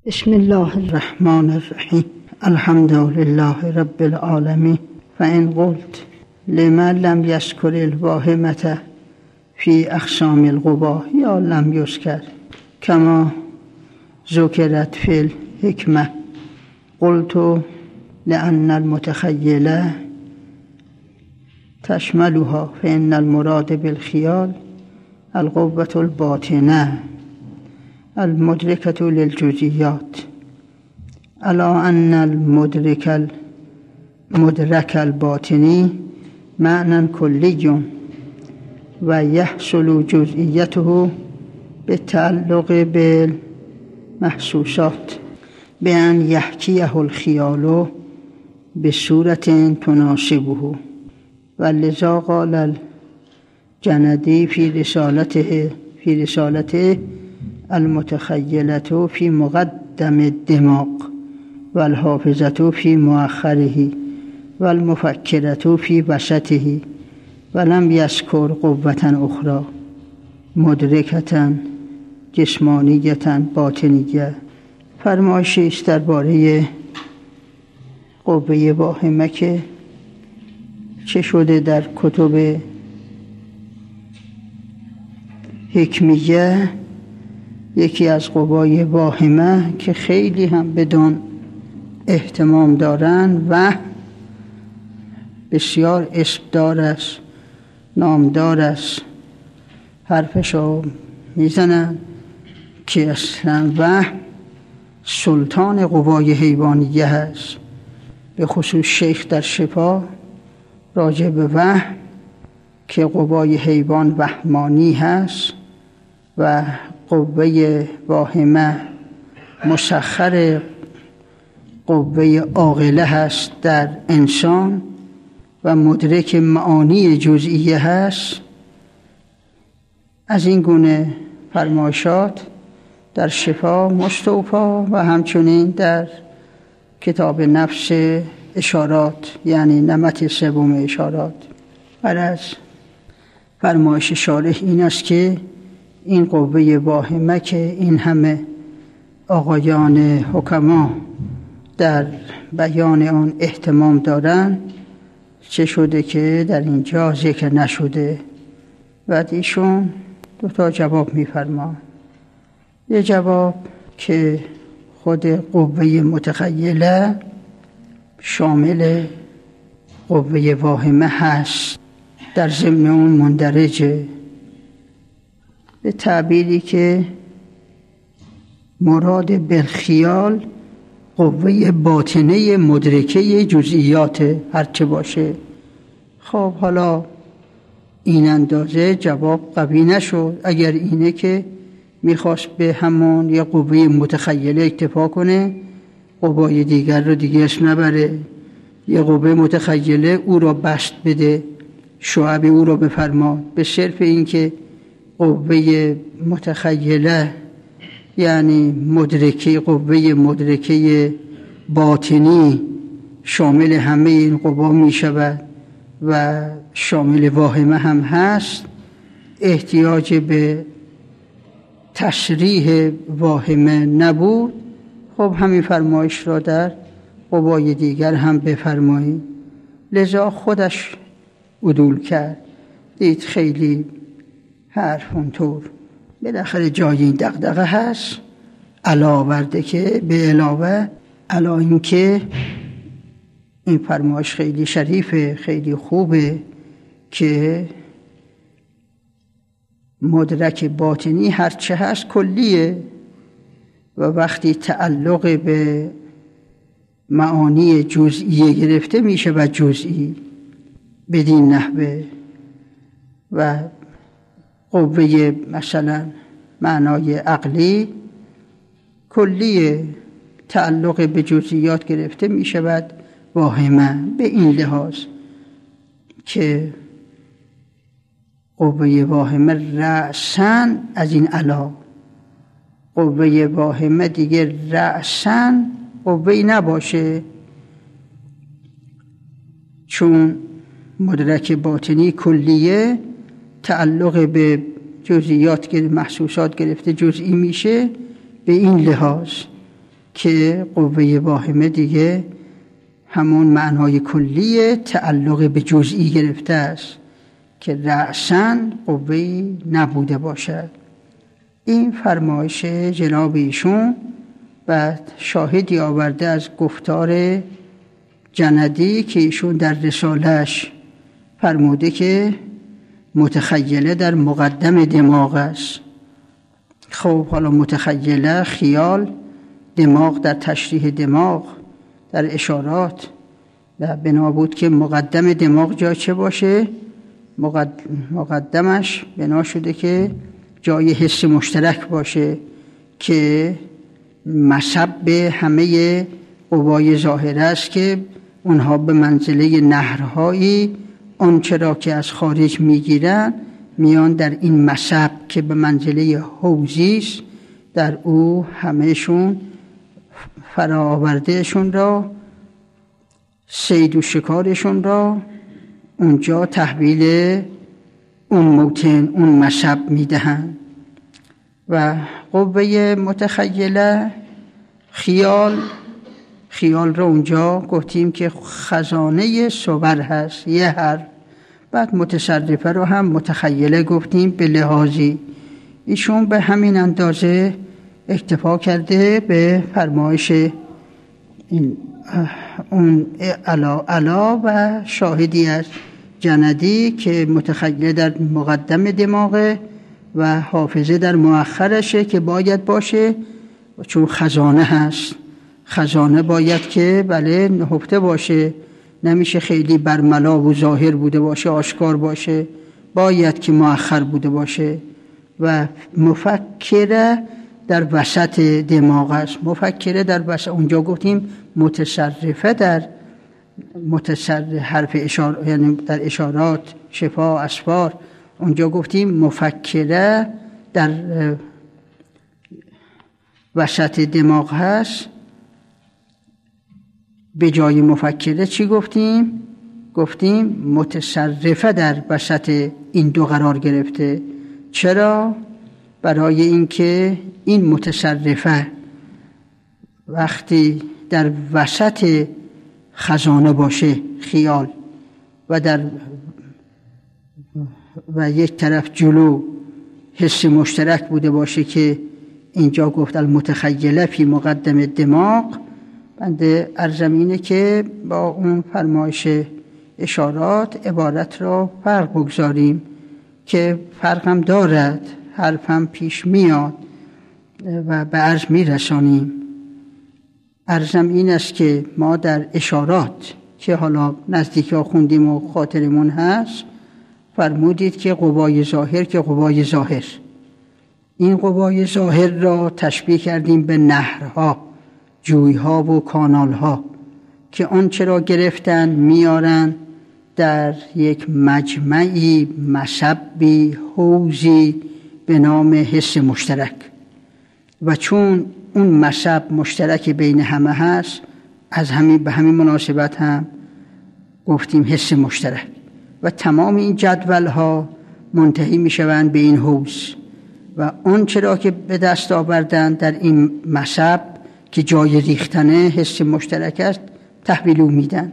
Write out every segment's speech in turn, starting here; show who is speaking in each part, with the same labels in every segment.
Speaker 1: بسم الله الرحمن الرحیم. الحمد لله رب العالمین. فإن قلت لمن لم يذكر الواهمة في أقسام القوى یا لم يذكر كما ذكرت في الحكمة، قلت لأن المتخيلة تشملها، فإن المراد بالخيال القوة الباطنة المدركة للجزئيات، ألا أن المدرك الباطني معنى كلي ويحصل جزئيته بالتعلق بالمحسوسات بأن يحكيه الخيال بصورة تناسبه. ولذا قال الجندي في رسالته المتخيلة في مقدم الدماغ، والحافظة في مؤخره، والمفكرة في وسطه، ولم يذكر قوة أخرى مدركة جسمانیة باطنیه. فرمایشی است درباره قوه واهمه که چه شده در کتب حکمیه یکی از قوای واهمه که خیلی هم بدون اهتمام دارن و بسیار اسمدار است، نامدار است، حرفشو میزنن که اصلا و سلطان قوای حیوانیه هست. به خصوص شیخ در شفا راجع به وهم که قوای حیوان وهمانی هست و قوه واهمه مسخر قوه عاقله هست در انسان و مدرک معانی جزئیه هست. از این گونه فرمایشات در شفا مستوفا و همچنین در کتاب نفس اشارات، یعنی نمط سوم اشارات. از فرمایش شارح این است که این قوه واهمه که این همه آقایان حکما در بیان آن اهتمام دارن، چه شده که در اینجا ذکر نشده؟ و ایشون دو تا جواب میفرما. یه جواب که خود قوه متخیله شامل قوه واهمه هست، در ضمن اون مندرجه، به تعبیری که مراد بالخیال قوه باطنه مدرکه جزئیات هرچه باشه. خب حالا این اندازه جواب قوی نشد. اگر اینه که میخواست به همون یه قوه متخیله اکتفا کنه، قوای دیگر رو دیگه اسم نبره، یه قوه متخیله او را بست بده، شعب او را بفرما، به صرف این که قوه متخیله یعنی قوه مدرکه باطنی شامل همه این قوا می شود و شامل واهمه هم هست، احتیاج به تصریح واهمه نبود. خب همین فرمایش را در قوای دیگر هم بفرمایید. لذا خودش عدول کرد، دید خیلی حرف اونطور بالاخره جای این دغدغه هست، علاوه ورده که به علاوه این که این فرمایش خیلی شریفه، خیلی خوبه که مدرک باطنی هرچه هست کلیه و وقتی تعلق به معانی جزئیه گرفته میشه و جزئی بدین نحوه. و قوه مثلا معنای عقلی کلیه، تعلق به جزئیات گرفته می شود واهمه. به این لحاظ که قوه واهمه رأساً از این علا، قوه واهمه دیگه رأساً قوه نباشه، چون مدرک باطنی کلیه، تعلق به جزئیات که محسوسات گرفته جزئی میشه. به این لحاظ که قوه واهمه دیگه همون معنای کلی تعلق به جزئی گرفته است که رأساً قوه‌ای نبوده باشد. این فرمایش جناب ایشون بعد شاهدی آورده از گفتار جندی که ایشون در رساله‌اش فرموده که متخیله در مقدم دماغ است. خب حالا متخیله، خیال، دماغ در تشریح دماغ در اشارات و بنا بود که مقدم دماغ جای چه باشه؟ مقدمش بنا شده که جای حس مشترک باشه که مصب همه قوای ظاهره است که اونها به منزله نهرهایی آنچه را که از خارج میگیرن میان در این مصب که به منزله حوضی است، در او همهشون فراآوردهشون را، صید و شکارشون را اونجا تحویل اون موطن، اون مصب میدهن. و قوه متخیله خیال را اونجا گفتیم که خزانه صور هست، یه هر. بعد متصرفه رو هم متخیله گفتیم به لحاظی. ایشون به همین اندازه اکتفا کرده به فرمایش اون علا و شاهدی از جندی که متخیله در مقدم دماغه و حافظه در مؤخرشه که باید باشه، چون خزانه هست. خزانه باید که بله نهفته باشه، نمیشه خیلی برملا و ظاهر بوده باشه، آشکار باشه، باید که مؤخر بوده باشه. و مفکره در وسط دماغ است. مفکره در وسط، اونجا گفتیم متصرفه در حرف اشاره، یعنی در اشارات شفا اسفار، اونجا گفتیم مفکره در وسط دماغ هست. به جای مفکره چی گفتیم؟ گفتیم متصرفه در وسط این دو قرار گرفته. چرا؟ برای اینکه این متصرفه وقتی در وسط خزانه باشه، خیال، و یک طرف جلو حس مشترک بوده باشه که اینجا گفت المتخیله فی مقدم دماغ، بنده عرضم اینه که با اون فرمایش اشارات عبارت را فرق بگذاریم که فرق هم دارد، حرف هم پیش میاد و به عرض میرسانیم. عرضم این است که ما در اشارات که حالا نزدیکی ها خوندیم و خاطرمون هست، فرمودید که قوای ظاهر که قوای ظاهر، این قوای ظاهر را تشبیه کردیم به نهرها، جویها و کانالها که آنچه را گرفتن میارن در یک مجمعی، مصبی، حوضی به نام حس مشترک. و چون اون مصب مشترک بین همه هست، از همین به همین مناسبت هم گفتیم حس مشترک. و تمام این جدول ها منتهی می شوند به این حوض و آنچه را که به دست آوردن در این مصب که جای ریختنه حس مشترک است تحویل او میدن.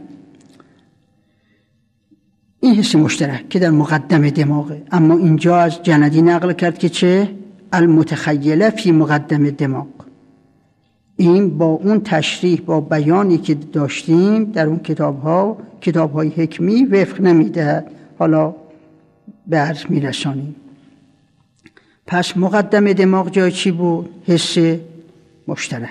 Speaker 1: این حس مشترک که در مقدم دماغه. اما اینجا از جندی نقل کرد که چه؟ المتخیله فی مقدم دماغ. این با اون تشریح، با بیانی که داشتیم در اون کتاب‌های حکمی وفق نمی‌دهد. حالا به عرض می‌رسانیم. پس مقدم دماغ جای چی بود؟ حس مشترک.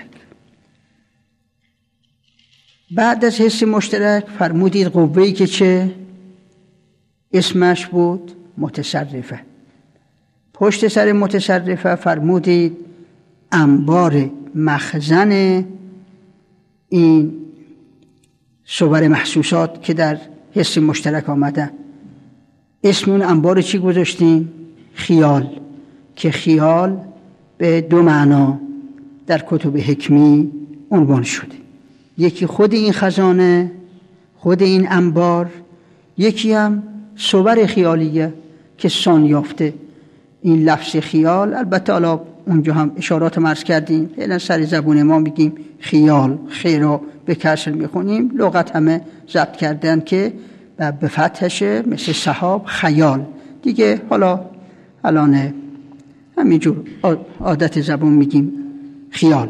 Speaker 1: بعد از حس مشترک فرمودید قوه‌ای که چه؟ اسمش بود متصرفه. پشت سر متصرفه فرمودید انبار مخزن این صور محسوسات که در حس مشترک آمدن. اسم اون انبار چی گذاشتیم؟ خیال. که خیال به دو معنا در کتب حکمی عنوان شده. یکی خود این خزانه، خود این انبار، یکی هم صور خیالیه که سان یافته. این لفظ خیال البته حالا اونجا هم اشارات مرز کردیم، فعلا سر زبون ما میگیم خیال، خیر رو به کسر میخونیم، لغت همه ضبط کردن که به فتحشه مثل سحاب خیال دیگه. حالا الان همینجور عادت زبون میگیم خیال.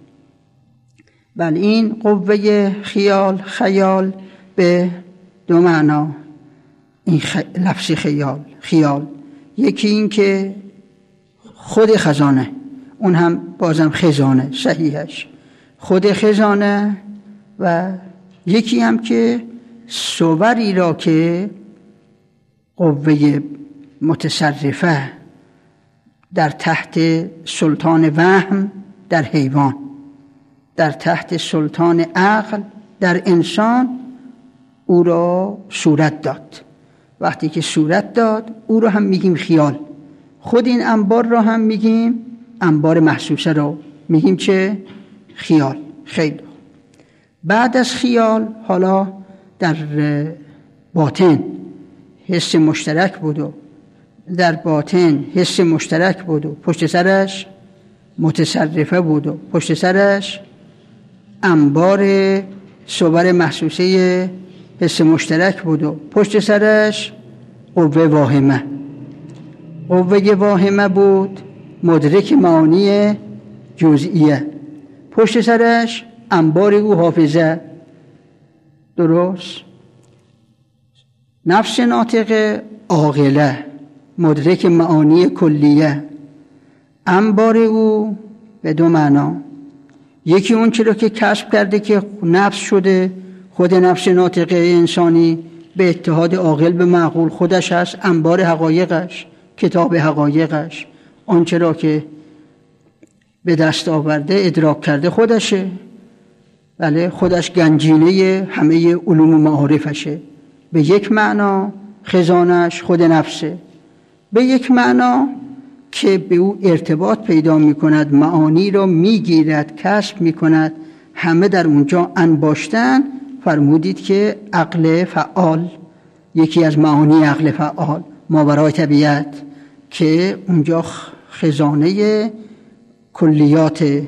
Speaker 1: بله این قوه خیال به دو معنا این لفظ خیال یکی این که خود خزانه، اون هم بازم خزانه صحیحش خود خزانه، و یکی هم که صوری را که قوه متصرفه در تحت سلطان وهم در حیوان، در تحت سلطان عقل در انسان او را صورت داد. وقتی که صورت داد او را هم میگیم خیال. خود این انبار را هم میگیم، انبار محسوسه را میگیم چه؟ خیال. خیلی بعد از خیال حالا در باطن حس مشترک بود و در باطن حس مشترک بود و پشت سرش متصرفه بود و پشت سرش انبار صور محسوسه حس مشترک بود و پشت سرش قوه واهمه. قوه واهمه بود مدرک معانی جزئیه، پشت سرش انبار او حافظه. درست؟ نفس ناطقه عاقله مدرک معانی کلیه، انبار او به دو معنا، یکی اون چرا که کسب کرده که نفس شده، خود نفس ناطقه انسانی به اتحاد عاقل به معقول خودش هست، انبار حقایقش، کتاب حقایقش، اون چرا که به دست آورده ادراک کرده خودشه. بله خودش گنجینه همه علوم و معارفشه. به یک معنا خزانش خود نفسه، به یک معنا که به او ارتباط پیدا می کند، معانی را می گیرد، کسب می کند، همه در اونجا انباشتن. فرمودید که عقل فعال، یکی از معانی عقل فعال ماورای طبیعت، که اونجا خزانه کلیات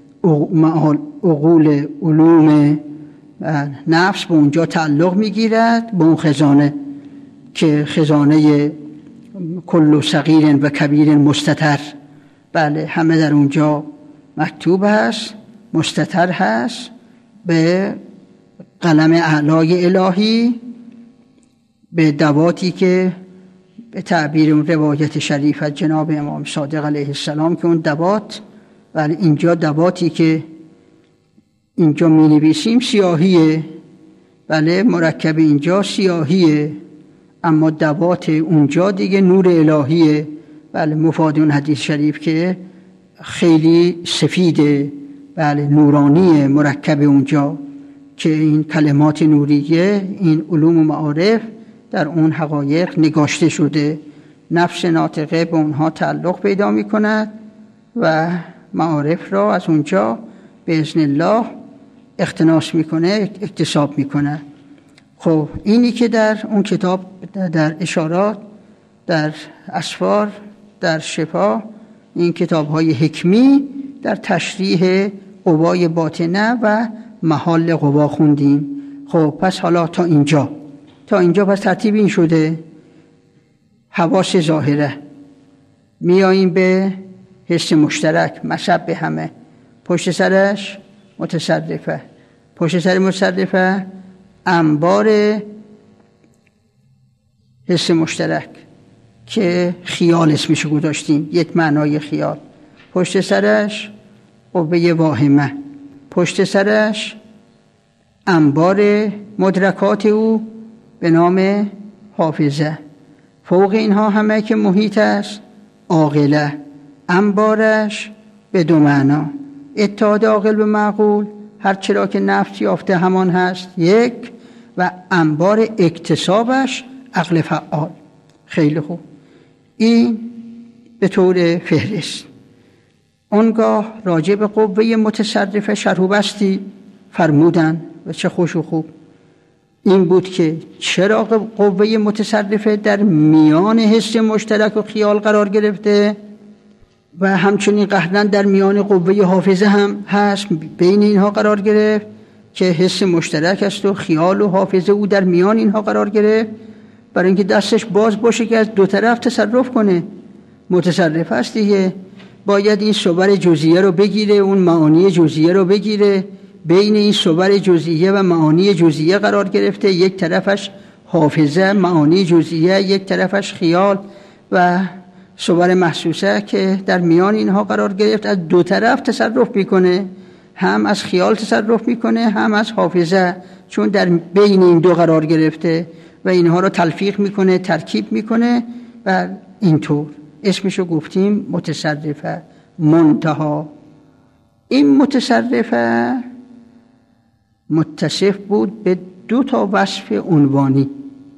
Speaker 1: عقول علوم نفس به اونجا تعلق می گیرد، به اون خزانه که خزانه کل صغیر و کبیر مستتر. بله همه در اونجا مکتوب هست، مستتر هست به قلم اعلای الهی، به دواتی که به تعبیر اون روایت شریفت جناب امام صادق علیه السلام که اون دوات، ولی اینجا دواتی که اینجا می نویسیم سیاهیه، بله مرکب اینجا سیاهیه، اما دوات اونجا دیگه نور الهیه. بله مفاد اون حدیث شریف که خیلی سفیده، بله نورانیه مرکب اونجا، که این کلمات نوریه، این علوم و معارف در اون حقایق نگاشته شده. نفس ناطقه به اونها تعلق پیدا می کند و معارف را از اونجا به اذن الله اقتناس میکنه، اکتساب میکنه. خب اینی که در اون کتاب در اشارات، در اسفار، در شفا، این کتاب های حکمی در تشریح قوای باطنه و محال قوا خوندیم. خب پس حالا تا اینجا پس ترتیب این شده. حواس ظاهره میاییم به حس مشترک مصب به همه، پشت سرش متصرفه، پشت سر متصرفه انبار حس مشترک که خیال اسمشو گذاشتیم، یک معنای خیال. پشت سرش قوه واهمه، پشت سرش انبار مدرکات او به نام حافظه. فوق اینها همه که محیط است عاقله، انبارش به دو معنا، اتحاد عاقل به معقول، هر چرا که نفس یافته همان هست یک، و انبار اکتسابش عقل فعال. خیلی خوب، این به طور فهرست. اونگاه راجع به قوه متصرفه شرح و بسطی فرمودن و چه خوش و خوب. این بود که چرا قوه متصرفه در میان حس مشترک و خیال قرار گرفته؟ و همچنین قهرن در میان قوه حافظه هم هست، بین اینها قرار گرفت که حس مشترک است و خیال و حافظه او در میان اینها قرار گرفت برای اینکه دستش باز باشه که از دو طرف تصرف کنه. متصرف است دیگه، باید این صور جزئیه رو بگیره، اون معانی جزئیه رو بگیره. بین این صور جزئیه و معانی جزئیه قرار گرفته، یک طرفش حافظه معانی جزئیه، یک طرفش خیال و صور محسوسه که در میان اینها قرار گرفت. از دو طرف تصرف میکنه، هم از خیال تصرف میکنه هم از حافظه، چون در بین این دو قرار گرفته و اینها رو تلفیق میکنه، ترکیب میکنه و اینطور اسمشو گفتیم متصرفه. منتها این متصرفه متصف بود به 2 وصف عنوانی.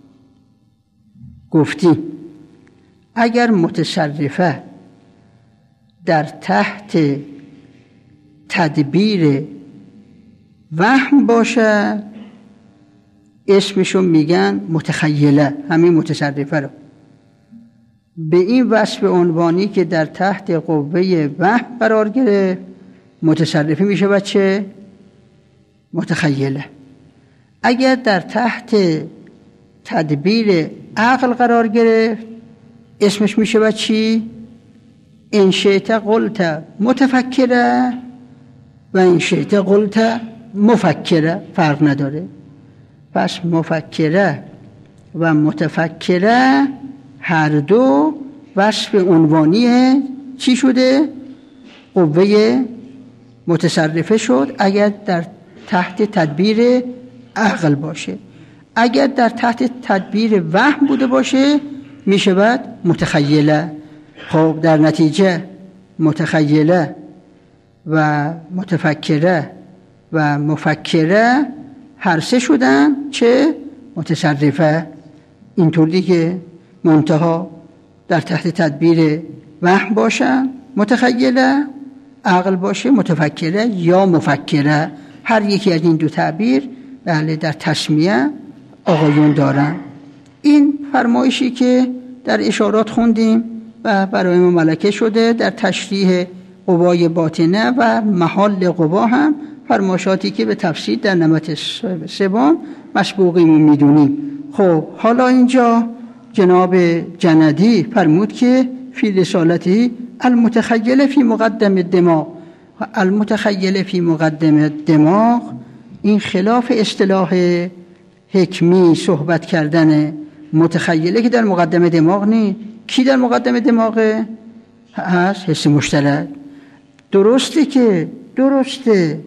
Speaker 1: گفتیم اگر متصرفه در تحت تدبیر وهم باشه اسمشو میگن متخیله. همین متصرفه رو به این وصف عنوانی که در تحت قوه وهم قرار گرفت متصرفه میشه و چه؟ متخیله. اگر در تحت تدبیر عقل قرار گرفت اسمش میشه و چی؟ ان شئت قلت متفکره و ان شئت قلت مفکره، فرق نداره. پس مفکره و متفکره هر دو وصف عنوانی چی شده؟ قوه متصرفه شد اگر در تحت تدبیر عقل باشه. اگر در تحت تدبیر وهم بوده باشه میشود متخیله. خب در نتیجه متخیله و متفکره و مفکره هر سه شدن چه؟ متصرفه. اینطور دیگه. منتها در تحت تدبیر وهم باشن متخیله، عقل باشه متفکره یا مفکره. هر یکی از این دو تعبیر بله در تسمیه آقایون دارن. این فرمایشی که در اشارات خوندیم و برای ما ملکه شده در تشریح قوای باطنه و محال قوا هم فرمایشاتی که به تفصیل در نمط سوم مسبوقیمون میدونیم. خب حالا اینجا جناب جندی فرمود که فی رسالتی المتخیل فی مقدم الدماغ. المتخیل فی مقدم الدماغ این خلاف اصطلاح حکمی صحبت کردن متخیله که در مقدم دماغ نیست. کی در مقدم دماغه؟ هست حس مشترک. درسته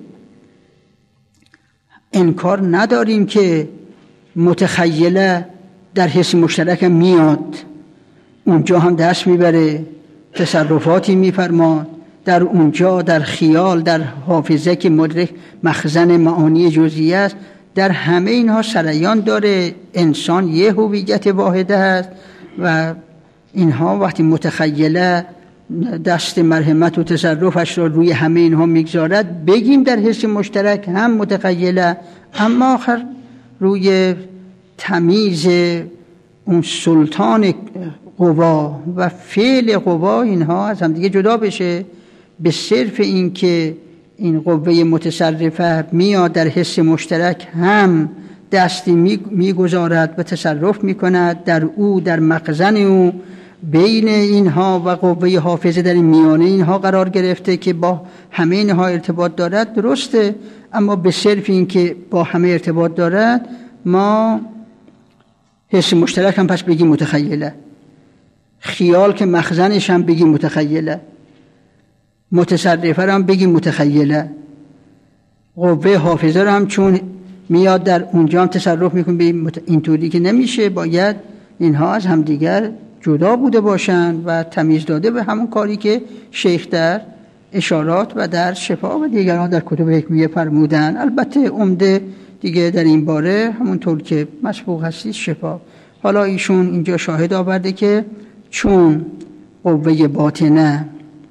Speaker 1: انکار نداریم که متخیله در حس مشترک میاد، اونجا هم دست میبره، تصرفاتی میفرماد در اونجا، در خیال، در حافظه که مدرک مخزن معانی جزئیه است. در همه اینها سریان داره. انسان یه هویت واحده است و اینها وقتی متخیله دست مرحمت و تصرفش را روی همه اینها میگذارد بگیم در حس مشترک هم متخیله، اما آخر روی تمیز اون سلطان قوا و فعل قوا اینها از هم دیگه جدا بشه. به صرف این که این قوه متصرفه میاد در حس مشترک هم دستی میگذارد و تصرف میکند در او، در مخزن او، بین اینها و قوه حافظه در میانه اینها قرار گرفته که با همه اینها ارتباط دارد. درسته، اما به صرف این که با همه ارتباط دارد ما حس مشترک هم پس بگیم متخیله، خیال که مخزنش هم بگیم متخیله، متصرفه هم بگیم متخیله، قوه حافظه رو هم چون میاد در اونجا هم تصرف میکنه اینطوری که نمیشه. باید اینها از همدیگر جدا بوده باشن و تمیز داده به همون کاری که شیخ در اشارات و در شفا و دیگران در کتب حکمیه فرمودن. البته عمده دیگه در این باره همونطور که مسبوق هستی شفا. حالا ایشون اینجا شاهد آورده که چون قوه باطنه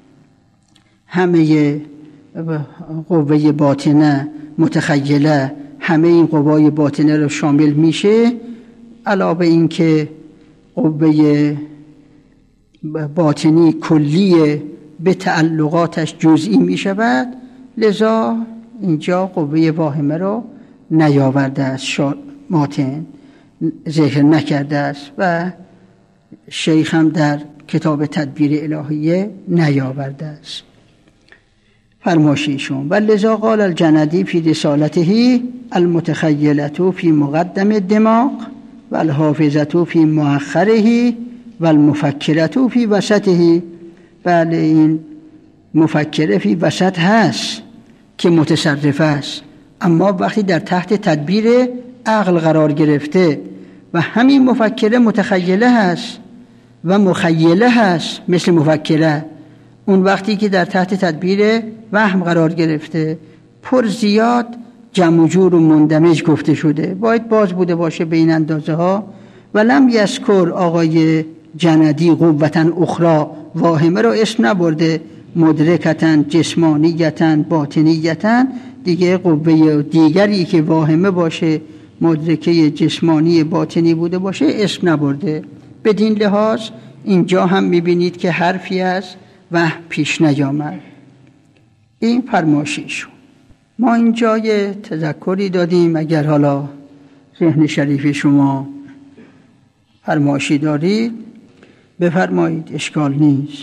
Speaker 1: همه قوه باطنه متخیله همه این قوای باطنه رو شامل میشه، علاوه این که قوه باطنی کلیه به تعلقاتش جزئی می شود، لذا اینجا قوه واهمه رو نیاورده است، ماتن ذکر نکرده است و شیخ هم در کتاب تدبیر الهیه نیاورده است. فرماشیشون و لذا قال الجندی فی رسالته المتخیلة فی مقدم الدماغ و الحافظة فی مؤخره و المفکرة فی وسطه. بله، این مفکره فی وسط هست که متصرف است، اما وقتی در تحت تدبیر عقل قرار گرفته و همین مفکره متخیله هست و مخیله هست مثل مفکره، اون وقتی که در تحت تدبیر وهم قرار گرفته پر زیاد جمع و جور و مندمج گفته شده، باید باز بوده باشه به این اندازه ها. و لم یذکر آقای جندی قوتن اخرى، واهمه رو اسم نبرده، مدرکتن جسمانیتن باطنیتن، دیگه قوه دیگری که واهمه باشه مدرکه جسمانی باطنی بوده باشه اسم نبرده. بدین لحاظ اینجا هم میبینید که حرفی است و پیش نیامد. این فرمایششون. ما اینجا یه تذکری دادیم، اگر حالا ذهن شریف شما فرمایشی دارید بفرمایید، اشکال نیست.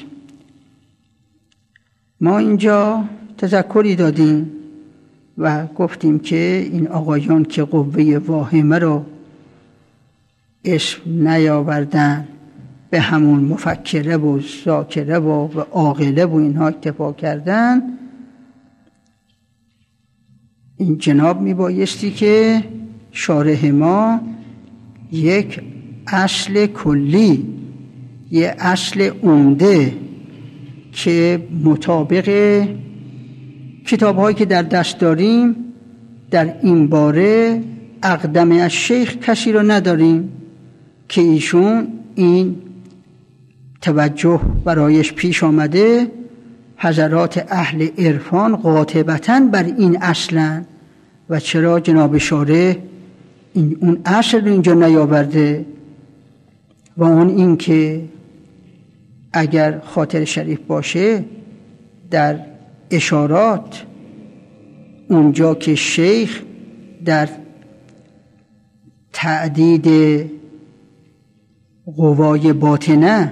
Speaker 1: ما اینجا تذکری دادیم و گفتیم که این آقایان که قوه واهمه رو اسم نیاوردن، به همون مفکره و ذاکره و عاقله و اینها اکتفا کردن، این جناب میبایستی که شارح ما یک اصل کلی، یک اصل عمده که مطابق کتاب‌هایی که در دست داریم در این باره اقدم از شیخ کسی رو نداریم که ایشون این توجه برایش پیش آمده. حضرات اهل عرفان قاطبتاً بر این اصلن و چرا جناب شارح اون اصل رو اینجا نیاورده؟ و اون این که اگر خاطر شریف باشه در اشارات اونجا که شیخ در تعدید قوای باطنه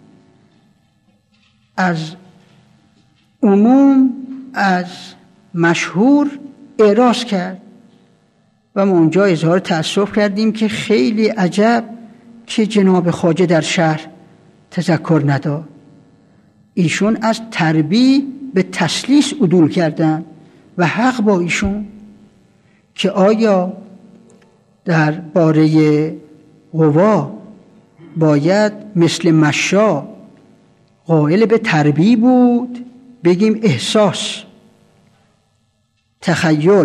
Speaker 1: از عموم از مشهور اعراض کرد و ما اونجا اظهار تأسف کردیم که خیلی عجب که جناب خواجه در شهر تذکر نداد. ایشون از تربیع به تسلیس عدول کردن و حق با ایشون که آیا در باره قوا باید مثل مشا قائل به تربیع بود، بگیم احساس، تخیل،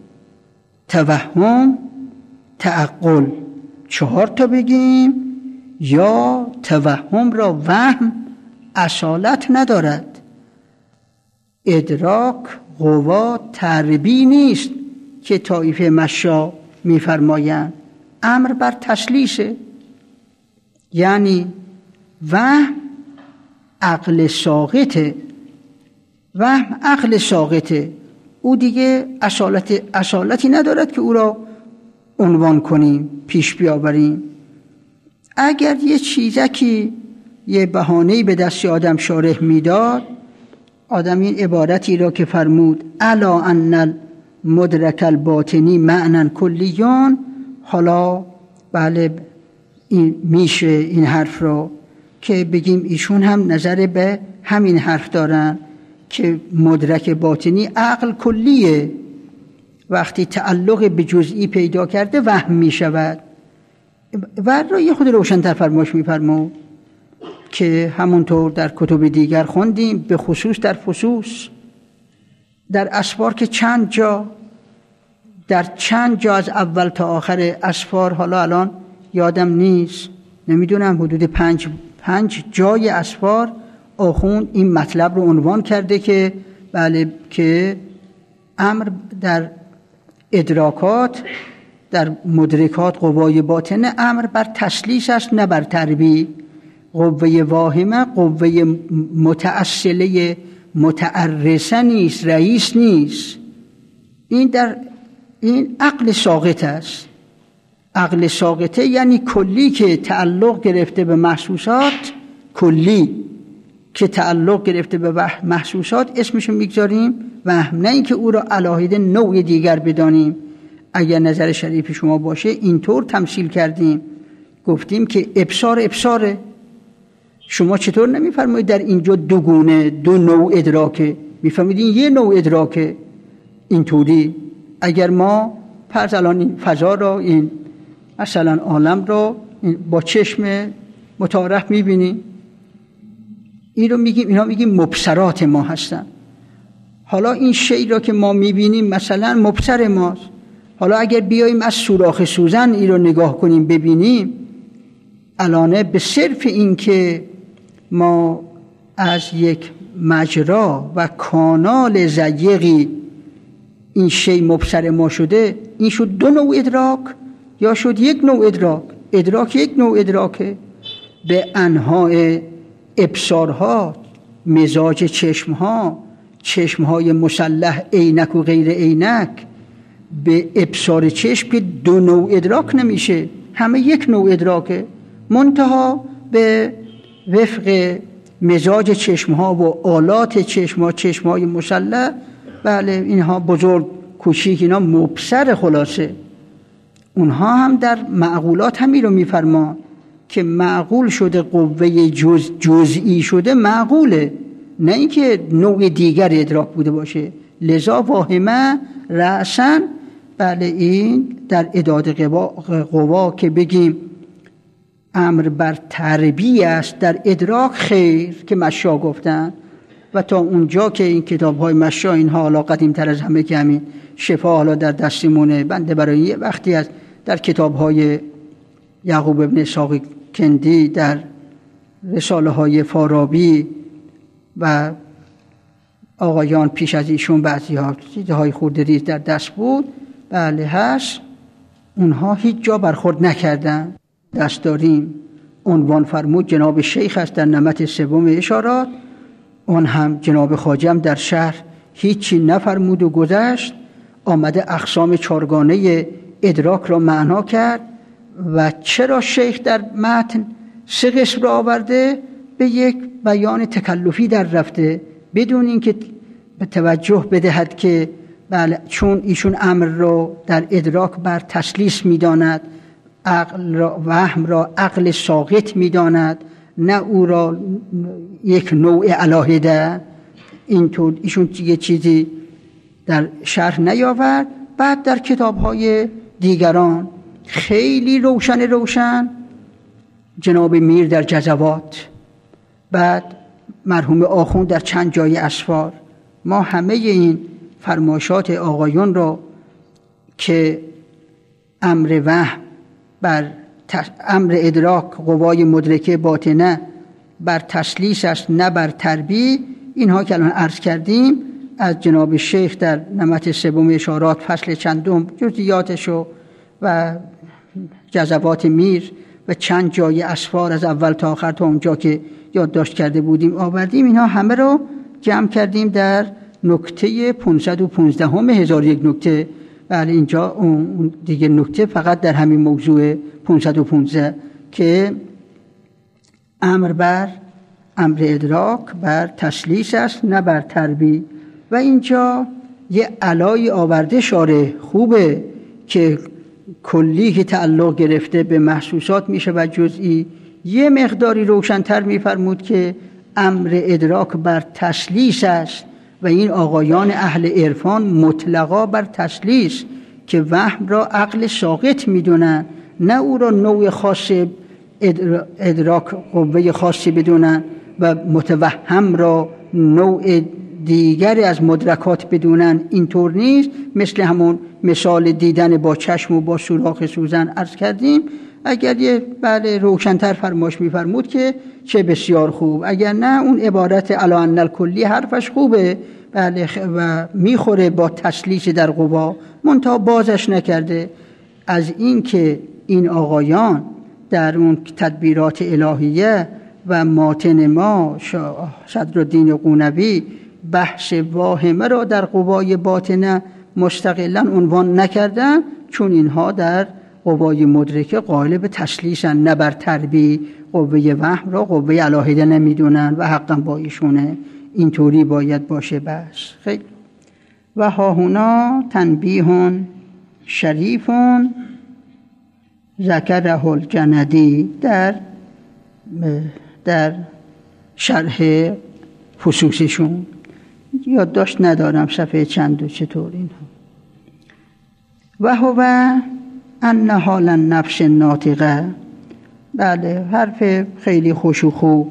Speaker 1: توهم، تعقل، 4 تا بگیم، یا توهم را وهم اصالت ندارد. ادراک قوا تربیع نیست که طایفه مشا میفرمایند، امر بر تسلیسه. یعنی وهم عقل ساقطه، وهم عقل ساقطه، او دیگه اصالتی ندارد که او را عنوان کنیم، پیش بیاوریم. اگر یه چیزکی یه بهانه‌ای به دست آدم شارح میداد، آدم این عبارتی را که فرمود الا ان المدرک الباطنی معنی کلیان، حالا بله این میشه این حرف رو که بگیم ایشون هم نظر به همین حرف دارن که مدرک باطنی عقل کلیه، وقتی تعلق به جزئی پیدا کرده وهم می شود. و را یه خود روشن‌تر فرمایش می‌فرمود که همونطور در کتب دیگر خوندیم، به خصوص در فصوص در اسفار که در چند جا از اول تا آخر اسفار، حالا الان یادم نیست، نمیدونم حدود 5 جای اسفار آخوند این مطلب رو عنوان کرده که بله که امر در ادراکات، در مدرکات قوای باطنه امر بر تسلیس است نه بر تربیع. قوه واهمه قوه متأصله متعرضه نیست، رئیس نیست. این عقل ساقط است. عقل ساقطه یعنی کلی که تعلق گرفته به محسوسات، کلی که تعلق گرفته به محسوسات اسمشو میگذاریم وهم، نه اینکه او را علاهده نوع دیگر بدانیم. اگر نظر شریف شما باشه اینطور تمثیل کردیم، گفتیم که ابصار ابصاره. شما چطور نمیفرمایید در اینجا دو گونه دو نوع ادراکه؟ میفهمید این یه نوع ادراکه. اینطوری اگر ما فرض الان این فضا را، این مثلا عالم را با چشم متعارف میبینیم، این رو میگیم، اینا میگیم مبصرات ما هستن. حالا این شی را که ما میبینیم مثلا مبصر ماست. حالا اگر بیاییم از سوراخ سوزن این رو نگاه کنیم ببینیم، الان به صرف این که ما از یک مجرا و کانال ضیقی این شی مبصر ما شده، این شد دو نوع ادراک یا شد یک نوع ادراک؟ ادراک یک نوع ادراکه. به انواع ابصارها، مزاج چشمها، چشمهای مسلح عینک و غیر عینک، به ابصار چشم که دو نوع ادراک نمیشه، همه یک نوع ادراکه، منتها به وفق مزاج چشمها و آلات چشمها، چشمهای مسلح، بله اینها بزرگ کوچیک اینا مبصر. خلاصه اونها هم در معقولات همین رو میفرمان که معقول شده قوه جزئی شده معقوله، نه اینکه نوع دیگر ادراک بوده باشه. لذا واهمه رأساً، بله این در اعداد قوا که بگیم امر بر تربیه است در ادراک خیر که مشا گفتن، و تا اونجا که این کتاب‌های مشا اینها حالا قدیم‌تر از همه که همین شفا حالا در دستمونه بنده برای یه وقتی از در کتاب‌های یعقوب ابن اسحاق کندی، در رساله‌های فارابی و آقایان پیش از ایشون بعضی‌ها چیزهای خورده ریز در دست بود، بله هست، اونها هیچ جا برخورد نکردن. دست داریم عنوان فرمود جناب شیخ است در نمط سوم اشارات، اون هم جناب خواجه در شرح هیچی نفرمود و گذشت، آمده اقسام چارگانه ادراک را معنا کرد. و چرا شیخ در متن سه قسم را آورده؟ به یک بیان تکلفی در رفته بدون اینکه به توجه بدهد که بله چون ایشون امر را در ادراک بر تسلیس می‌داند، عقل را، وهم را عقل ساقط می‌داند، نه او را یک نوع علاهده. اینطور ایشون یه چیزی در شرح نیاورد. بعد در کتاب‌های دیگران خیلی روشن جناب میر در جزوات، بعد مرحوم آخوند در چند جای اسفار، ما همه این فرمایشات آقایون را که امر وهم بر امر ادراک قوای مدرکه باطنه بر تسلیس است نه بر تربیه، اینها که الان عرض کردیم از جناب شیخ در نمط سوم اشارات فصل چندم جزئیاتشو و جزوات میر و چند جای اسفار از اول تا آخر تا اونجا که یادداشت کرده بودیم آوردیم. اینها همه رو جمع کردیم در نکته 515 هزار یک نکته. بله اینجا اون دیگه نکته فقط در همین موضوع 515 که امر بر امر ادراک بر تسلیس است نه بر تربیه. و اینجا یه علای آورده شاره خوبه که کلی که تعلق گرفته به محسوسات میشه و جزئی یه مقداری روشن‌تر میفرمود که امر ادراک بر تسلیس است و این آقایان اهل عرفان مطلقا بر تسلیس که وهم را عقل ساقط میدونن، نه او را نوع خاص ادراک قوه خاصی بدونن و متوهم را نوع دیگری از مدرکات بدونن. اینطور نیست. مثل همون مثال دیدن با چشم و با سوراخ سوزن عرض کردیم. اگر یه بله روشن‌تر فرمایش می‌فرمود که چه بسیار خوب، اگر نه اون عبارت علی ان الکلی حرفش خوبه بله و میخوره با تسلیس در قوا، منتها بازش نکرده از این که این آقایان در اون تدبیرات الهیه و ماتن ما صدرالدین قونوی بحث واهمه را در قوای باطنه مستقلا عنوان نکردن، چون اینها در قوای مدرکه قائل به تسلیسن، نه بر تربی. قوه وهم را قوه علاهده نمیدونن و حقا با ایشونه. اینطوری باید باشه. بس خیلی. و ها هنا تنبیه شریف ذکره الجندی در شرح فصوصشون. یادداشت ندارم صفحه چند و چطور اینها. و هو ان حال النفس الناطقه. بله، حرف خیلی خوش و خوب.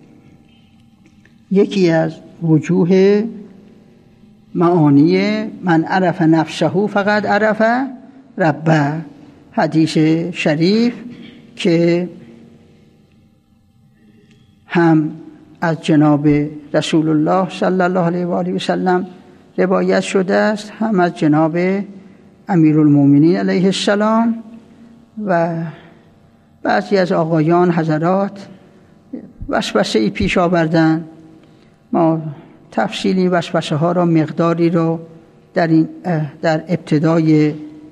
Speaker 1: یکی از وجوه معانی من عرف نفسه فقط عرف ربه، حدیث شریف که هم از جناب رسول الله صلی الله علیه و آله و سلم روایت شده است، هم از جناب امیرالمومنین علیه السلام و بعضی از آقایان حضرات وسوسه ای پیش آوردن. ما تفصیلی وسوسه ها را مقداری را در ابتدای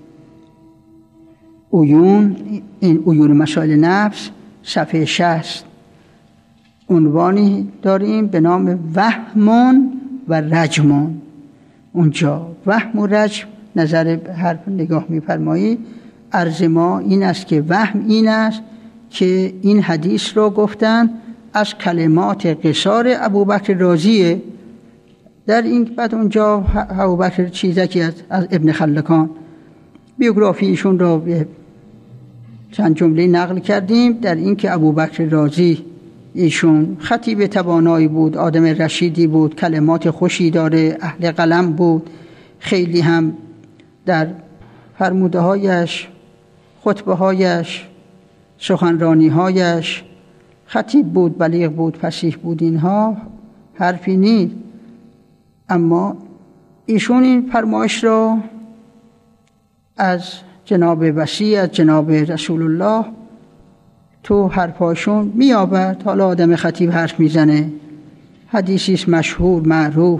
Speaker 1: این عیون مسائل نفس صفحه 60 عنوانی داریم به نام وهم و رجم. اونجا وهم و رجم نظر حرف نگاه می‌فرمایید. عرض ما این است که وهم این است که این حدیث رو گفتن از کلمات قصار ابوبکر رازیه. در این بعد اونجا ابوبکر چیزکی از ابن خلکان بیوگرافی ایشون را چند جمله نقل کردیم، در این که ابوبکر رازی ایشون خطیب توانایی بود، آدم رشیدی بود، کلمات خوشی داره، اهل قلم بود، خیلی هم در فرموده هایش، خطبه هایش، سخنرانی هایش خطیب بود، بلیغ بود، فصیح بود. اینها حرفی نیست. اما ایشون این فرمایش را از جناب وصی، از جناب رسول الله تو حرفاشون می آورد. حالا آدم خطیب حرف میزنه، حدیثیست مشهور معروف،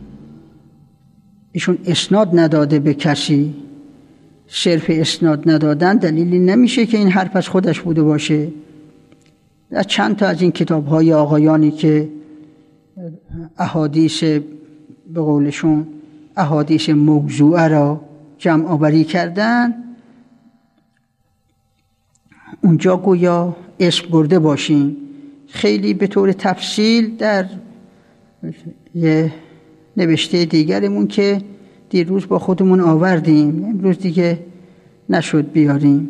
Speaker 1: ایشون اسناد نداده به کسی. صرف اسناد ندادن دلیلی نمیشه که این حرف از خودش بوده باشه. در چند تا از این کتاب‌های آقایانی که احادیث به قولشون احادیث موضوعه را جمع آوری کردن، اونجا گویا اسم برده باشیم. خیلی به طور تفصیل در یه نوشته دیگرمون که دیروز با خودمون آوردیم، امروز دیگه نشد بیاریم،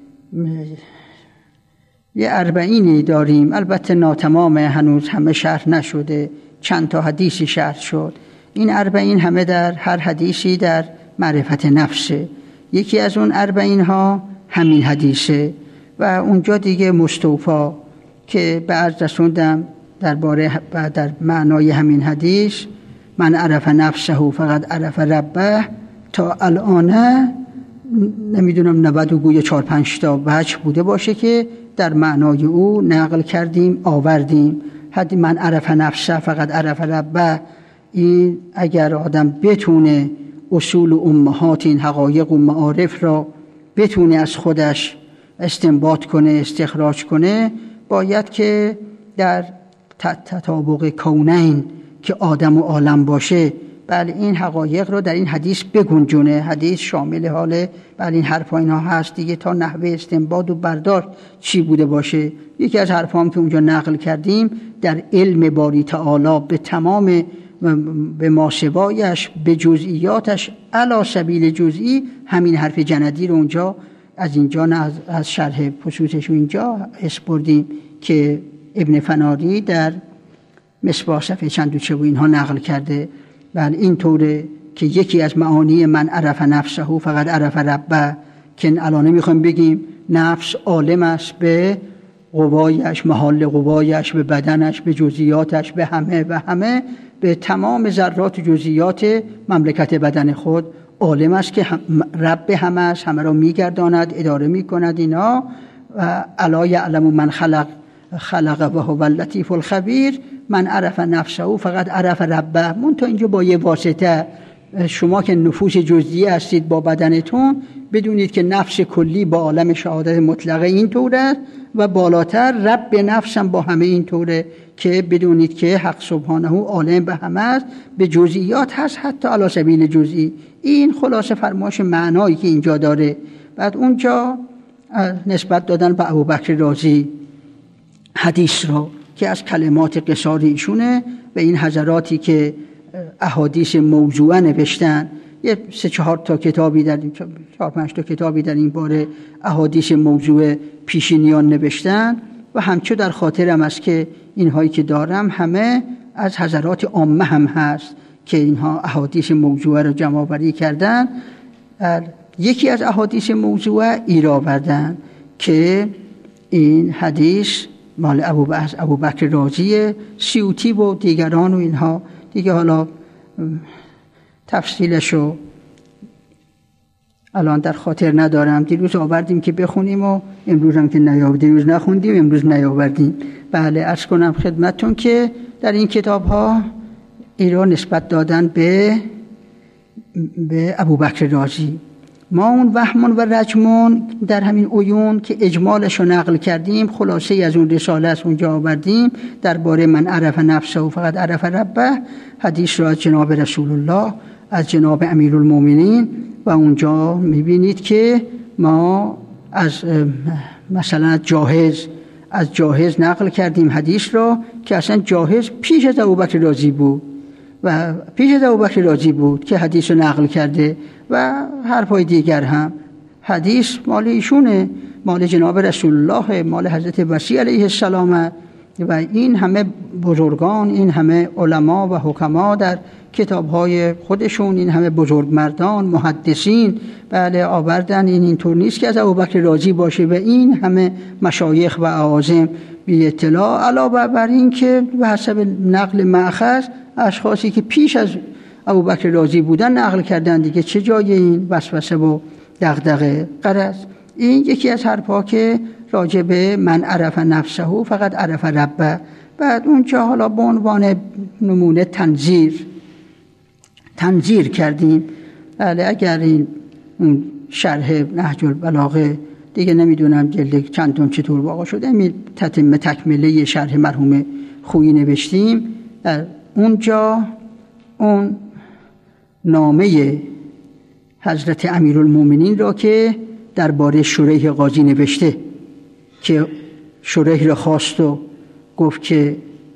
Speaker 1: یه 40 داریم، البته ناتمامه، هنوز همه شرح نشده، چند تا حدیثی شرح شد. این 40 همه در هر حدیثی در معرفت نفسه. یکی از اون 40 ها همین حدیثه و اونجا دیگه مستوفا که به عرض رسوندم در معنای همین حدیث من عرف نفسه فقط عرف ربه، تا الان نمیدونم 90 و گویا 4-5 تا وجه بوده باشه که در معنای او نقل کردیم آوردیم. حدی من عرف نفسه فقط عرف ربه، این اگر آدم بتونه اصول و امهات این حقایق و معارف را بتونه از خودش استنباط کنه، استخراج کنه، باید که در تطابق کونین که آدم و عالم باشه، بله این حقایق رو در این حدیث بگنجونه. حدیث شامل حال بله این حرفا اینا هست دیگه، تا نحوه استنباط و برداشت چی بوده باشه. یکی از حرفا هم که اونجا نقل کردیم در علم باری تعالی به تمام به ماسوایش، به جزئیاتش علی سبیل جزئی، همین حرف جندی رو اونجا از اینجا نه از شرح فصوصش اینجا حس بردیم که ابن فناری در مصباح صفحه چند و چه و اینها نقل کرده. بله این طوره که یکی از معانی من عرف نفسه فقط عرف ربه، که الان نمیخوایم بگیم نفس عالم است به قوایش، محال قوایش، به بدنش، به جزئیاتش، به همه و همه، به تمام ذرات و جزئیات مملکت بدن خود عالم است که رب همه است، همه را میگرداند، اداره میکند. اینا و الا یعلم من خلق خلق و هو اللطیف الخبیر، من عرف نفسه فقط عرف ربه. منتها اینجا با یه واسطه، شما که نفوس جزئیه هستید با بدنتون، بدونید که نفس کلی با عالم شهادت مطلقه این طوره و بالاتر رب نفسم با همه این طوره، که بدونید که حق سبحانه عالم به همه است، به جزئیات هست، حتی علی سبیل جزئی. این خلاصه فرمایش معنایی که اینجا داره. بعد اونجا نسبت دادن به ابوبکر رازی حدیث را که از کلمات قصار ایشونه و این حضراتی که احادیث موضوعه نوشتن، یه 3-4 تا کتابی در 4-5 تا کتابی در این باره احادیث موضوع پیشینیان نوشتن و همچو در خاطرم است که اینهایی که دارم همه از حضرات عامه هم هست که اینها احادیث موضوعه رو جمع آوری کردن. یکی از احادیث موضوعه ایرا آوردن که این حدیث مال ابوبکر رازی، سیوطی و دیگران و اینها دیگه، حالا تفصیلشو الان در خاطر ندارم. دیروز آوردیم که بخونیم و امروز هم که دیروز نخوندیم، امروز نیاوردیم. بله، عرض کنم خدمتتون که در این کتاب ها ایران نسبت دادن به ابوبکر رازی. ما اون وهمون و رجمون در همین عیون که اجمالش رو نقل کردیم، خلاصه از اون رساله از اونجا آوردیم درباره من عرف نفسه و فقط عرف ربه، حدیث را از جناب رسول الله، از جناب امیرالمومنین، و اونجا میبینید که ما از مثلا از جاهز نقل کردیم حدیث را که اصلا جاهز پیش از ابوبکر رازی بود و پیش از ابوبکر رازی بود که حدیث رو نقل کرده و هر پای دیگر هم حدیث مال ایشونه، مال جناب رسول الله، مال حضرت وصی علیه السلام. و این همه بزرگان، این همه علما و حکما در کتاب‌های خودشون، این همه بزرگمردان محدثین بله آوردن. اینطور نیست که از ابوبکر رازی باشه و این همه مشایخ و اعاظم بی اطلاع، علاوه بر این که به حسب نقل مأخذ اشخاصی که پیش از ابوبکر رازی بودن نقل کردن دیگه. چه جای این وسوسه و دغدغه؟ غرض این یکی از حرفا که راجع به من عرف نفسه فقط عرف ربه. بعد اونجا حالا به عنوان نمونه تنظیر کردیم. بله، اگر این شرح نهج البلاغه دیگه نمیدونم جلد چندم چطور واقع شده، این تکمله شرح مرحوم خویی نوشتیم. در اونجا اون نامه حضرت امیرالمومنین را که درباره شریح قاضی نوشته که شریح را خواست و گفت که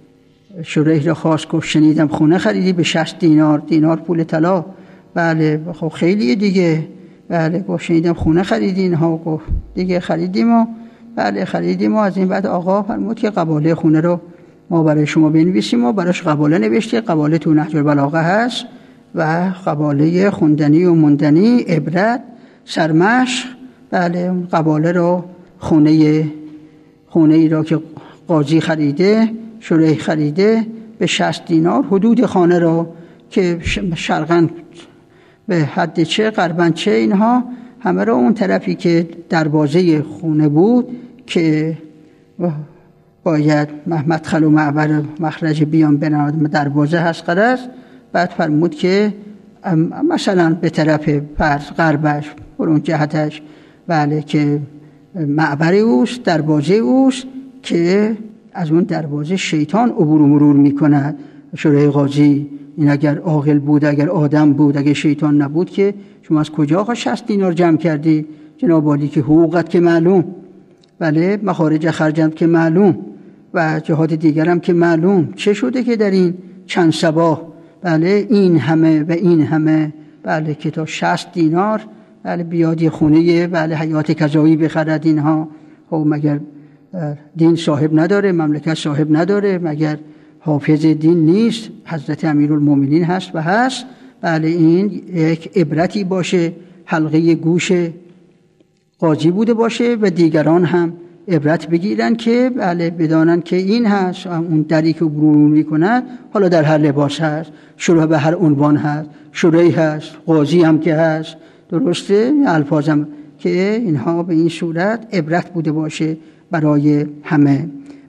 Speaker 1: گفت شنیدم خونه خریدی به 60 دینار پول طلا. بله خب خیلیه دیگه. بله گفت شنیدم خونه خریدی. اینها گفت دیگه خریدیم و بله خریدیم و از این بعد آقا فرمود که قباله خونه رو ما برای شما بنویسیم و براش قباله نوشته. قباله تو نهج البلاغه هست و قباله خوندنی و مندنی، عبرت، سرمشق. بله قباله رو خونه ای را که قاضی خریده، شریح خریده به 60 دینار، حدود خانه را که شرقاً به حد چه غرباً چه، اینها همه را اون طرفی که دروازه خونه بود که باید مدخل و معبر مخرج بیان بناد دروازه هست قرص. بعد فرمود که مثلا به طرف غربش برون جهتش بله که معبر اوست، دروازه اوست که از اون دروازه شیطان عبور و مرور میکند. شریح قاضی این اگر عاقل بود، اگر آدم بود، اگر شیطان نبود که شما از کجا آقا 60 دینار جمع کردی؟ جناب عالی که حقوقت که معلوم، بله مخارج خرجت که معلوم و جهات دیگرم که معلوم، چه شده که در این چند صباح بله این همه و این همه بله که تا 60 دینار بله بیادی خونه بله حیات کذایی بخرد؟ اینها خب مگر دین صاحب نداره؟ مملکت صاحب نداره؟ مگر حافظ دین نیست؟ حضرت امیرالمومنین هست و هست. بله این یک عبرتی باشه، حلقه گوش قاضی بوده باشه و دیگران هم عبرت بگیرن که بله بدانن که این هست. اون دری که عبور میکنه حالا در هر لباس هست، شروع به هر عنوان هست، شریح هست، قاضی هم که هست، درسته؟ الفاظم که اینها به این صورت عبرت بوده باشه برای همه.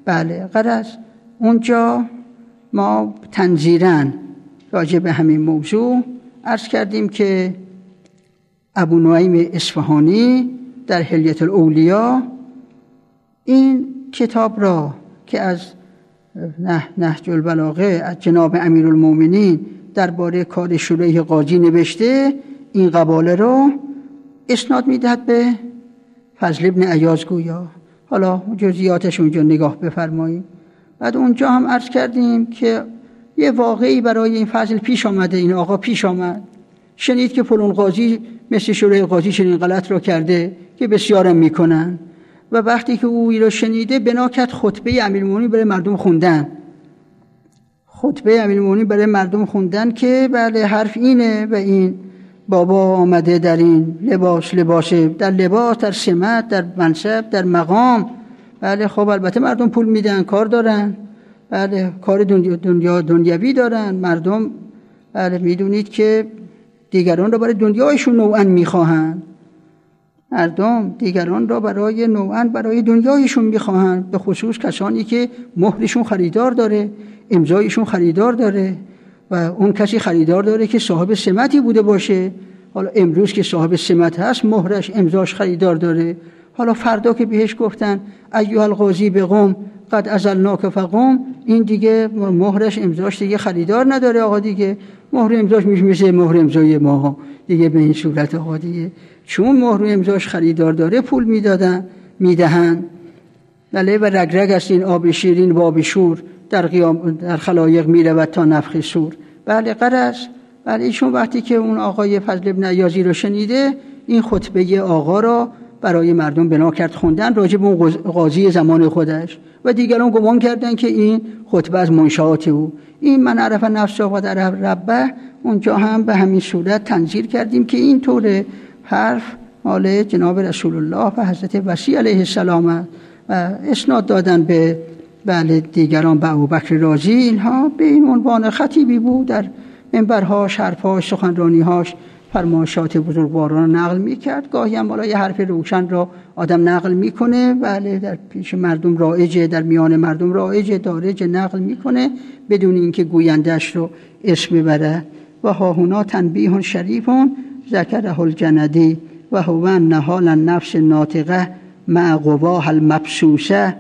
Speaker 1: بله غرض اونجا ما تنظیراً راجع به همین موضوع عرض کردیم که ابو نعیم اصفهانی در حلیة الاولیا این کتاب را که از نهج البلاغه از جناب امیرالمومنین درباره کار شریح قاضی نوشته، این قباله رو اسناد میدهد به فضل ابن عیاض گویا. حالا جزئیاتش اونجا نگاه بفرمایید. بعد اونجا هم عرض کردیم که یه واقعی برای این فضل پیش آمده، این آقا پیش آمد، شنید که فلان قاضی مثل شریح قاضی چنین غلط رو کرده که بسیارم میکنن، و وقتی که او رو شنیده بنا کرد خطبه امیرالمومنین برای مردم خوندن. خطبه امیرالمومنین برای مردم خوندن که بله حرف اینه و این بابا آمده در این لباسه، در لباس، در سمت، در منصب، در مقام. بله خب البته مردم پول میدن، کار دارن، بله کار دنیوی دارن مردم. بله میدونید که دیگران را برای دنیایشون نوعاً میخواهند، مردم دیگران را برای دنیایشون میخواهند، به خصوص کسانی که مهرشون خریدار داره، امضایشون خریدار داره، و اون کسی خریدار داره که صاحب سمتی بوده باشه. حالا امروز که صاحب سمت هست مهرش امضاش خریدار داره، حالا فردا که بهش گفتن ایها القاضی بقوم قد ازلناک فقوم، این دیگه مهرش امضاش دیگه خریدار نداره. آقا دیگه مهر امضاش میشه مهر امضای ما دیگه، به این صورت آقا دیگه چون مهر امضاش خریدار داره پول میدهن. بله و رگ است این آب شیرین و آب شور در خلایق میرود تا نفخ صور. بله غرض بله ایشون وقتی که اون آقای فضل ابن عیاضی رو شنیده، این خطبه آقا را برای مردم بنا کرد خوندن راجع به اون قاضی زمان خودش، و دیگران گمان کردن که این خطبه از منشآت او. این من عرف نفسه و عرف ربه، اونجا هم به همین صورت تنظیر کردیم که این طور حرف مال جناب رسول الله و حضرت وصی علیه السلام و اسناد دادن به بله دیگران، به ابوبکر رازی. اینها به این عنوان خطیبی بود در منبرهاش، حرفهاش، سخنرانیهاش فرمایشات بزرگواران نقل میکرد. گاهی هم بالا یه حرف روشن را آدم نقل میکنه، بله در پیش مردم رایجه، در میان مردم رایجه، دارج نقل میکنه بدون اینکه گوینده‌اش رو اسم ببره. و ها هنا تنبیه شریف ذکره الجندی و هو نهال النفس ناطقه مع قواها المبسوسه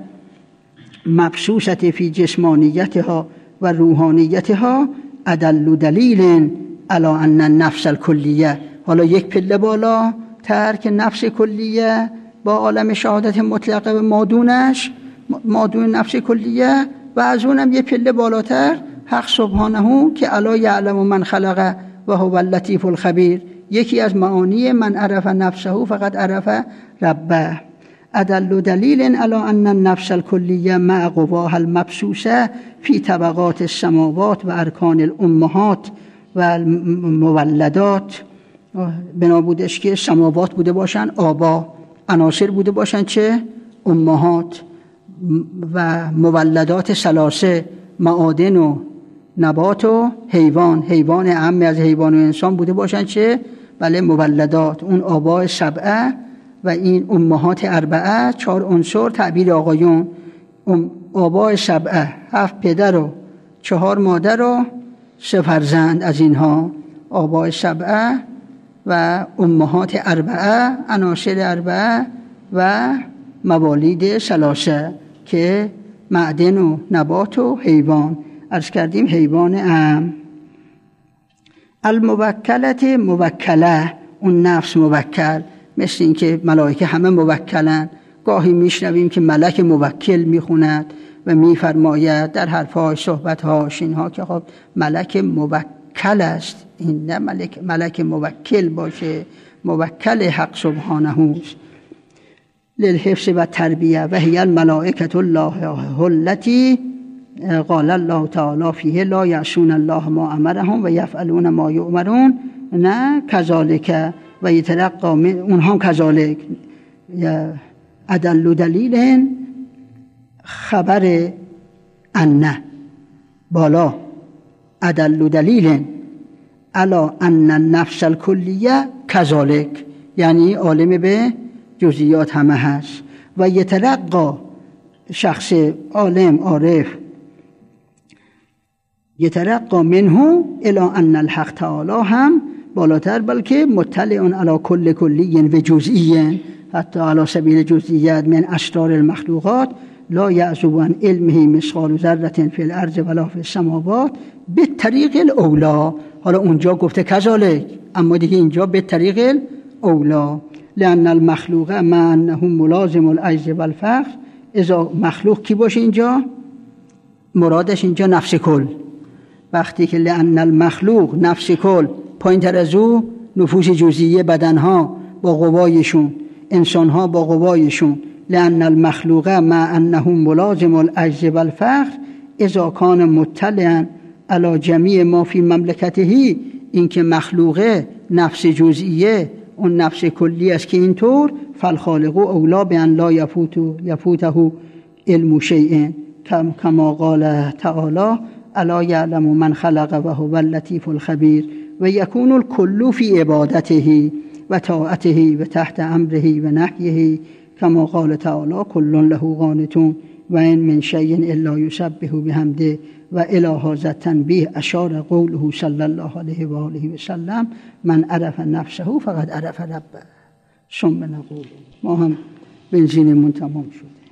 Speaker 1: مبسوسه فی جسمانیتها و روحانیتها ادل دلیل علی ان النفس الکلیه. حالا یک پله بالا ترک نفس کلیه با عالم شهادت مطلقه و مادون نفس کلیه، و از اونم یک پله بالاتر حق سبحانه که الا یعلم من خلق و هو اللطیف الخبیر. یکی از معانی من عرف نفسه فقط عرف ربه. ادل دلیل علی ان النفس الکلیه مع قواها المبسوسه فی طبقات السماوات و ارکان الامهات و المولدات. بنا بودش که سماوات بوده باشن آبا، عناصر بوده باشن چه امهات، و مولدات ثلاثه معادن و نبات و حیوان اعم از حیوان و انسان بوده باشن چه بله مولدات. اون آبا سبعه و این امهات اربعه، 4 عنصر تعبیر آقایون. آبا سبعه 7 پدر و 4 مادر و 3 فرزند، از اینها آبا سبعه و امهات اربعه، عناصر اربعه و موالید ثلاثه که معدن و نبات و حیوان. عرض کردیم حیوان اعم. الموکلت موکله، اون نفس موکل، مثل این که ملائکه همه موکلن. گاهی میشنویم که ملک موکل میخوند و میفرماید در حرفهاش صحبتهاش اینها که خب ملک موکل است، این نه ملک موکل باشه، موکل حق سبحانه است. للحفظ و تربیه و هی الملائکة الله التي قال الله تعالی فیه لا یعصون الله ما امرهم و یفعلون ما یؤمرون. نه کذالک و یتلقى اونها کذالک. ادل دلیل خبر ان بالا، ادل دلیل علی ان النفس الکلیه کذالک، یعنی عالم به جزئیات همه هست. و یتلقى شخص عالم عارف یترقى منه الی ان الحق تعالی هم بالاتر، بلکه مطلع علی کل کلی و جزئی، حتی علی سبیل جزئیات من اسرار المخلوقات لا یعزب عن علمه مثقال ذره فی الارض ولا فی السماوات به طریق الاولا. حالا اونجا گفته کذالک، اما دیگه اینجا به طریق الاولا. لأن المخلوق مع انه ملازم العجز والفقر، اذا مخلوق کی باشه اینجا؟ مرادش اینجا نفس کل. وقتی که لأن المخلوق نفس کل، پایین تر از او نفوس جزئیه، بدنها با قوایشون، انسانها با قوایشون. لأن المخلوق مع انه ملازم العجز والفقر اذا کان مطلعا علی جمیع ما فی مملکته، این که مخلوقه نفس جزئیه اون نفس کلی است که اینطور، فالخالق اولا بان لا یفوته علم شیء کما قال تعالی الا یعلم من خلق و هو اللطیف الخبیر و یکون الکل فی عبادته و طاعته و تحت امره و نهیه کما قال تعالی کل له قانتون و این من شیء الا یسبح بحمده و الی هذا التنبیه اشار قوله صلی الله علیه و آله و سلم من عرف نفسه فقد عرف ربه. ثم نقول ما هم بنزینمون تمام شد.